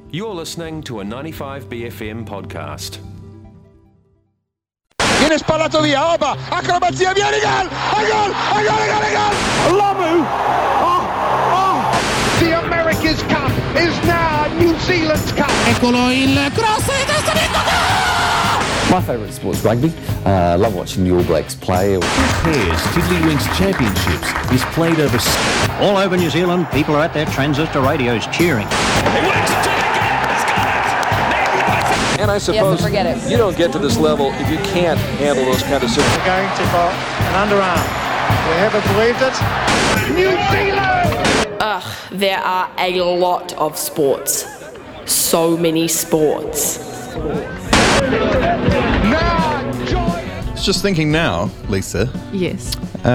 You're listening to a 95BFM podcast. Viene spallato via, Oba, acrobazia, vieni gol! Lamu! The America's Cup is now New Zealand's Cup. Eccolo il cross e testa di My favourite sport's rugby. Love watching the All Blacks play. Pairs Tiddlywinks Championships is played over... All over New Zealand, people are at their transistor radios cheering. And I suppose you don't get to this level if you can't handle those kind of situations. We're going to for an underarm. We haven't believed it. New Zealand! There are a lot of sports. So many sports. Just thinking now, Lisa. Yes.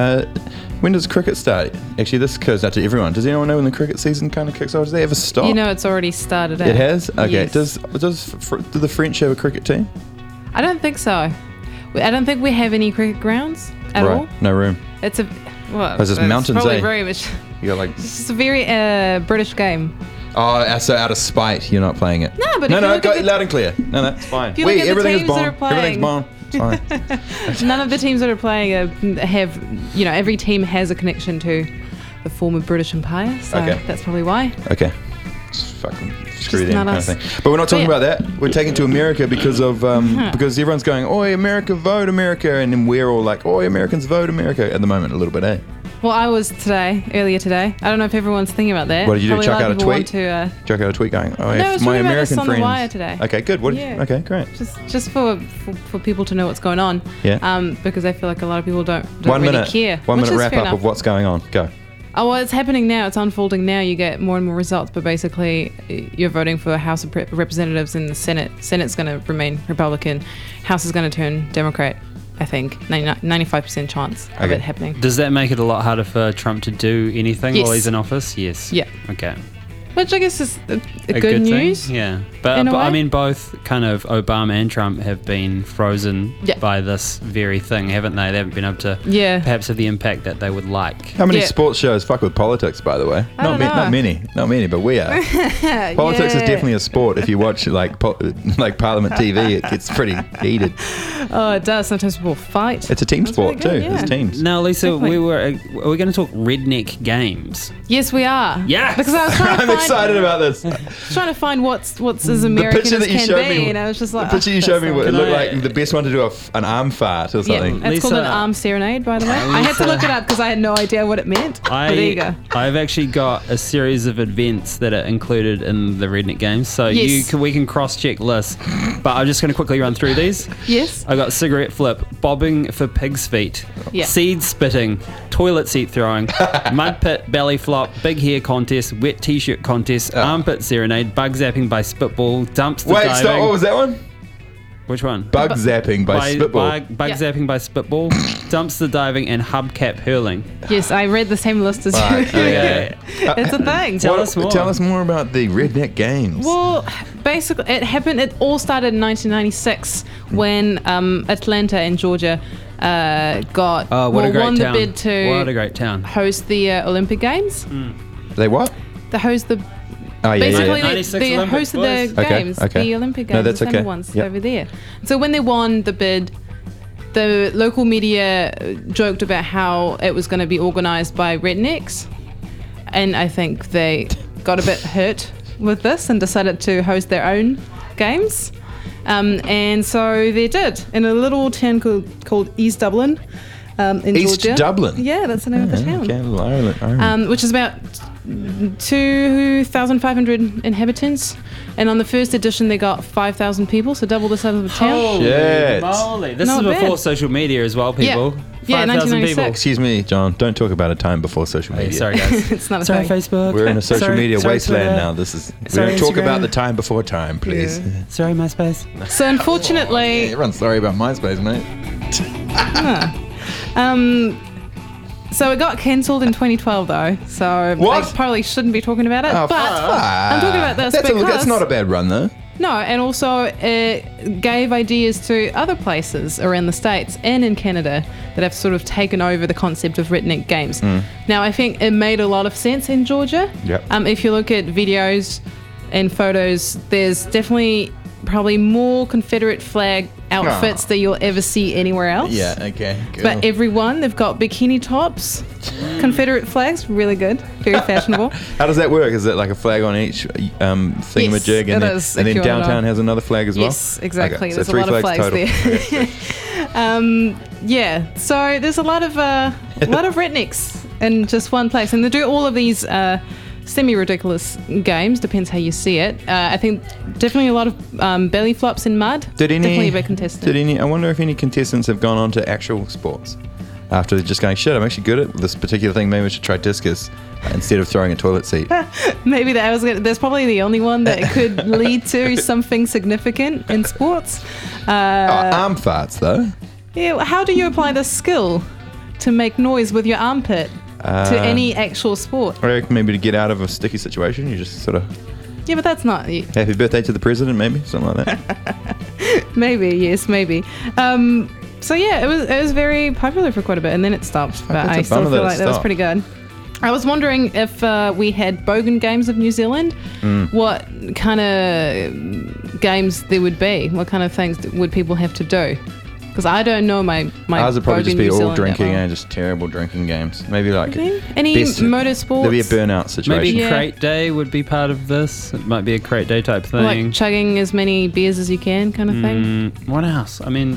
When does cricket start? Actually, this goes out to everyone. Does anyone know when the cricket season kind of kicks off? Does they ever stop? You know, it's already started. It has? Okay. Yes. Do the French have a cricket team? I don't think so. I don't think we have any cricket grounds at all. No room. It's a... Well, it's mountains, probably eh? very much... You got like... It's just a very British game. Oh, so out of spite, you're not playing it. No, but No, go loud and clear. No, it's fine. Wait, everything is bomb. Everything's bomb. It's fine. None of the teams that are playing have, you know, every team has a connection to the former British Empire, so that's probably why. Okay. Just fucking screw them kind of thing. But we're not talking about that. We're taking to America because of because everyone's going, "Oi, America, vote America," and then we're all like, "Oi, Americans, vote America." At the moment, a little bit, eh? Well, I was earlier today. I don't know if everyone's thinking about that. What did you do? Probably Chuck out a tweet? Chuck out a tweet going, "Oh, no, if my American on friends." The Wire today. Okay, good. Okay, great. Just for people to know what's going on. Yeah. Because I feel like a lot of people don't One really minute. care. 1 minute wrap up of what's going on. Go. Oh, well, it's happening now. It's unfolding now. You get more and more results, but basically you're voting for House of Representatives in the Senate. Senate's going to remain Republican. House is going to turn Democrat. I think 95% chance of it happening. Does that make it a lot harder for Trump to do anything while he's in office? Yes. Yeah. Okay. Which I guess is a good news. Thing? Yeah. But I mean, both kind of Obama and Trump have been frozen by this very thing, haven't they? They haven't been able to perhaps have the impact that they would like. How many sports shows fuck with politics, by the way? Not many, but we are. Politics is definitely a sport. If you watch like Parliament TV, it gets pretty heated. Oh, it does. Sometimes people fight. It's a team sport too. There's teams. Now, Lisa, are we going to talk redneck games? Yes, we are. Yeah. Because I was trying to I'm excited about this. Trying to find what's as American as can be, and I was just like, the picture you showed me, it looked like the best one to do an arm fart or something. Yeah, it's called an arm serenade, by the way. I had to look it up because I had no idea what it meant. But there you go. I've actually got a series of events that are included in the redneck games, so we can cross-check lists. But I'm just going to quickly run through these. Yes. I got cigarette flip, bobbing for pig's feet, seed spitting, toilet seat throwing, mud pit belly flop, big hair contest, wet t-shirt contest, armpit serenade, bug zapping by spitball, dumpster diving. Wait, stop! What was that one? Which one? Bug zapping by spitball. Bug zapping by spitball, dumpster diving, and hubcap hurling. Yes, I read the same list as you. Okay. It's a thing. Tell us more about the redneck games. Well, basically, it all started in 1996 when Atlanta in Georgia won the bid to host the Olympic Games. They what? They host the... Basically, they hosted the games, the Olympic Games, the summer ones over there. So when they won the bid, the local media joked about how it was going to be organised by rednecks, and I think they got a bit hurt with this and decided to host their own games. And so they did in a little town called East Dublin in East Georgia. Dublin? Yeah, that's the name of the town. Okay, Ireland. Which is about 2,500 inhabitants, and on the first edition they got 5,000 people, so double the size of the town. Holy moly! This is before social media as well, people. Yeah, 5,000 people. Excuse me, John. Don't talk about a time before social media. Sorry, guys. It's not a thing. Facebook. We're in a social media wasteland now. We don't talk about the time before time, please. Yeah. Sorry, MySpace. So unfortunately, everyone's sorry about MySpace, mate. So it got cancelled in 2012, though. So I probably shouldn't be talking about it. Oh, but I'm talking about this because that's not a bad run, though. No, and also it gave ideas to other places around the States and in Canada that have sort of taken over the concept of redneck games. Now, I think it made a lot of sense in Georgia. Yep. If you look at videos and photos, there's definitely probably more Confederate flag outfits than you'll ever see anywhere else. Yeah, okay. Cool. But everyone, they've got bikini tops, Confederate flags, really good, very fashionable. How does that work? Is it like a flag on each thingamajig? Yes, and then downtown has another flag as well? Yes, exactly. Okay, there's so a lot of flags total. there. Yeah, so there's a lot of rednecks in just one place. And they do all of these semi-ridiculous games, depends how you see it. I think definitely a lot of belly flops in mud. Definitely a big contestant. I wonder if any contestants have gone on to actual sports after just going, shit, I'm actually good at this particular thing, maybe we should try discus instead of throwing a toilet seat. Maybe that's probably the only one that could lead to something significant in sports. Arm farts though. Yeah, how do you apply this skill to make noise with your armpit to any actual sport? I reckon maybe to get out of a sticky situation, you just sort of... Yeah, but that's not... Happy birthday to the president, maybe? Something like that. Maybe, yes, maybe. So yeah, it was very popular for quite a bit, and then it stopped. But I still feel like that was pretty good. I was wondering if we had Bogan Games of New Zealand, what kind of games there would be? What kind of things would people have to do? Because I don't know my ours would probably Bogan just be New all Zealand drinking and just terrible drinking games. Maybe like any motorsports. There'd be a burnout situation. Maybe crate day would be part of this. It might be a crate day type thing. Like chugging as many beers as you can, kind of thing. What else? I mean,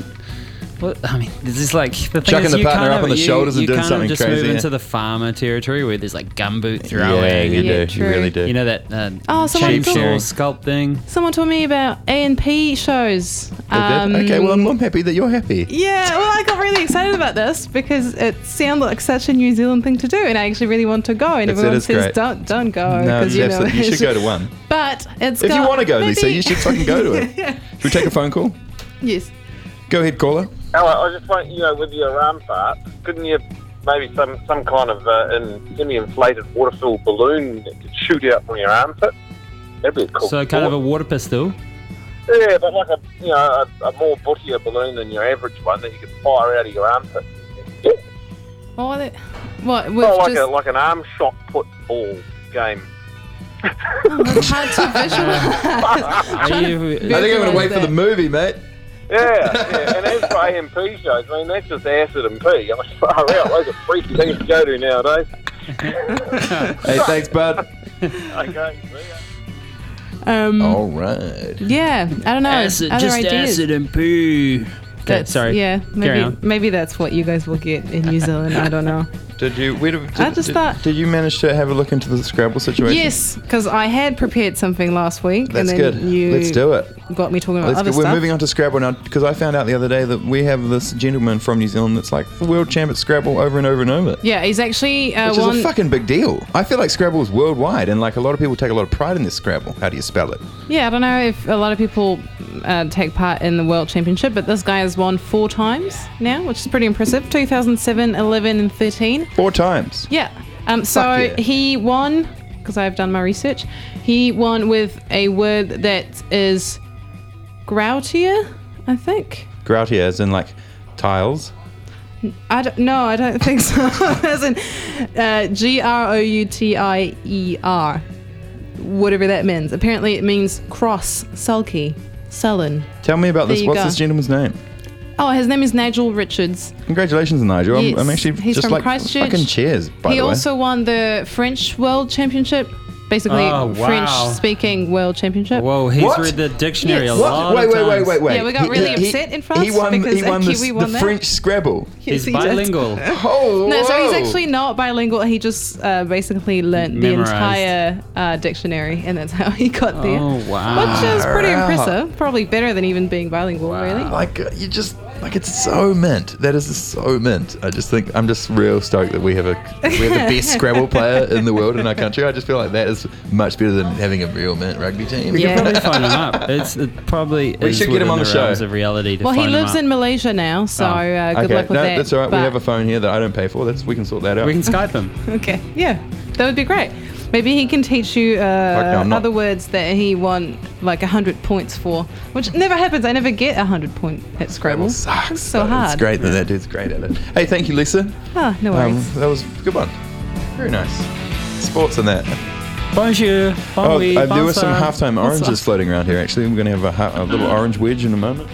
this is like the thing chucking is the partner up on the shoulders and doing something just crazy. Move into the farmer territory where there's like gumboot throwing. Yeah, you do. True. You really do. You know that chainsaw sculpting. Someone told me about A&P shows. Okay, well, I'm happy that you're happy. Yeah, well, I got really excited about this because it sounded like such a New Zealand thing to do, and I actually really want to go. And everyone says, don't go. No, you should go to one. But if you want to go, Lisa, you should fucking go to it. Should we take a phone call? Yes. Go ahead, caller. Hello, I just want, with your arm fart, couldn't you maybe some kind of semi-inflated water-filled balloon that could shoot out from your armpit? That'd be a cool. So kind of a water pistol. Yeah, but like a more buttier balloon than your average one that you could fire out of your armpit. Yeah. What? Like an arm shot put ball game. That's hard to visualize. I think I'm going to wait for the movie, mate. Yeah, and as for A&P shows, I mean, that's just acid and pee. I'm far out. Those are freaky things to go to nowadays. Hey, thanks, bud. Okay, see ya. All right. Yeah, I don't know. Acid, other just ideas? acid and poo. Okay, sorry. Yeah, maybe that's what you guys will get in New Zealand. I don't know. Did you manage to have a look into the Scrabble situation? Yes, because I had prepared something last week. That's and then good. You Let's do it. Got me talking about other stuff. We're moving on to Scrabble now because I found out the other day that we have this gentleman from New Zealand that's like the world champ at Scrabble over and over and over. Yeah, he's actually which is a fucking big deal. I feel like Scrabble is worldwide and like a lot of people take a lot of pride in this Scrabble. How do you spell it? Yeah, I don't know if a lot of people take part in the world championship, but this guy has won 4 times now, which is pretty impressive. 2007, 11 and 13. 4 times? Yeah. He won, because I've done my research, he won with a word that is groutier, I think. Groutier as in like tiles? I don't think so. As in Groutier. Whatever that means. Apparently it means cross, sulky, sullen. Tell me about this. What's this gentleman's name? Oh, his name is Nigel Richards. Congratulations, Nigel. Yes, I'm actually he's just from like Christchurch. Fucking cheers, by the way. He also won the French World Championship. Basically, French-speaking world championship. Whoa, he's read the dictionary a lot of times. Wait. Yeah, we got really upset in France because Kiwi won the French Scrabble. Yes, he's bilingual. No, so he's actually not bilingual. He just basically learnt the entire dictionary, and that's how he got there. Oh, wow. Which is pretty impressive. Probably better than even being bilingual, really. Like, it's so mint. That is so mint. I just think I'm just real stoked that we have the best Scrabble player in the world in our country. I just feel like that is much better than having a real mint rugby team. We can probably phone him up. We should get him on the show. Of reality to he lives in Malaysia now, so good luck with that. That's all right. We have a phone here that I don't pay for. We can sort that out. We can Skype him. Okay, yeah, that would be great. Maybe he can teach you other words that he won like 100 points for, which never happens. I never get 100 point at Scrabble. Sucks. It's so hard. It's great that dude's great at it. Hey, thank you, Lisa. No worries. That was a good one. Very nice. Sports and that. Bonjour. Bon oui, there were some halftime oranges floating around here, actually. We're going to have a little orange wedge in a moment.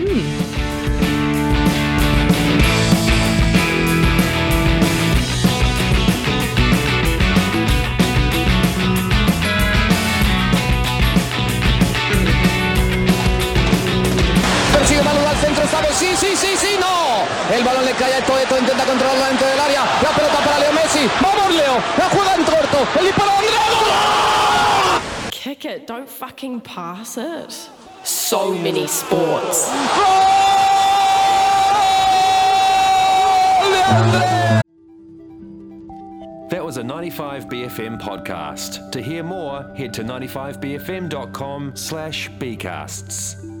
Persigue Manu al centro, esta vez sí, no. El balón le cae a Eto'o, intenta controlarlo dentro del área. La pelota para Leo Messi. ¡Vamos, Leo! La juega en corto. El disparo de Andrés. Kick it, don't fucking pass it. So many sports. That was a 95BFM podcast. To hear more, head to 95bfm.com/bcasts.